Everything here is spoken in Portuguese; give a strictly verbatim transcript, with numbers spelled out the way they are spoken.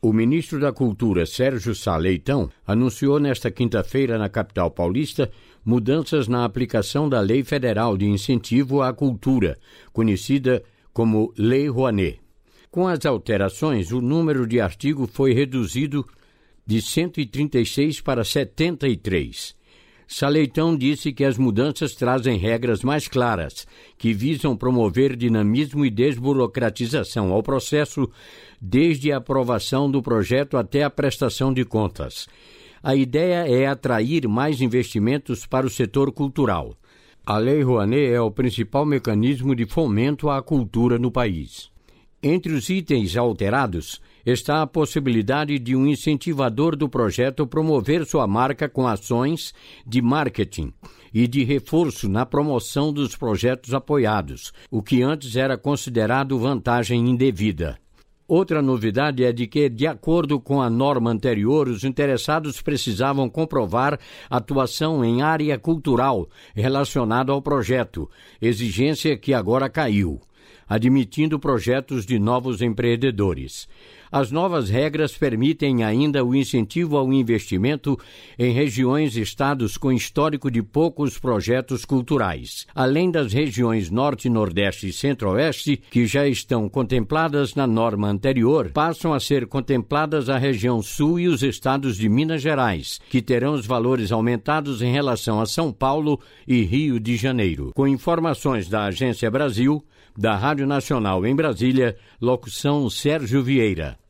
O ministro da Cultura, Sérgio Sá Leitão, anunciou nesta quinta-feira na capital paulista mudanças na aplicação da Lei Federal de Incentivo à Cultura, conhecida como Lei Rouanet. Com as alterações, o número de artigos foi reduzido de cento e trinta e seis para setenta e três. Sá Leitão disse que as mudanças trazem regras mais claras, que visam promover dinamismo e desburocratização ao processo, desde a aprovação do projeto até a prestação de contas. A ideia é atrair mais investimentos para o setor cultural. A Lei Rouanet é o principal mecanismo de fomento à cultura no país. Entre os itens alterados está a possibilidade de um incentivador do projeto promover sua marca com ações de marketing e de reforço na promoção dos projetos apoiados, o que antes era considerado vantagem indevida. Outra novidade é de que, de acordo com a norma anterior, os interessados precisavam comprovar atuação em área cultural relacionada ao projeto, exigência que agora caiu, admitindo projetos de novos empreendedores. As novas regras permitem ainda o incentivo ao investimento em regiões e estados com histórico de poucos projetos culturais, além das regiões Norte, Nordeste e Centro-Oeste, que já estão contempladas na norma anterior, passam a ser contempladas a região Sul e os estados de Minas Gerais, que terão os valores aumentados em relação a São Paulo e Rio de Janeiro. Com informações da Agência Brasil, da Rádio Nacional em Brasília, locução Sérgio Vieira.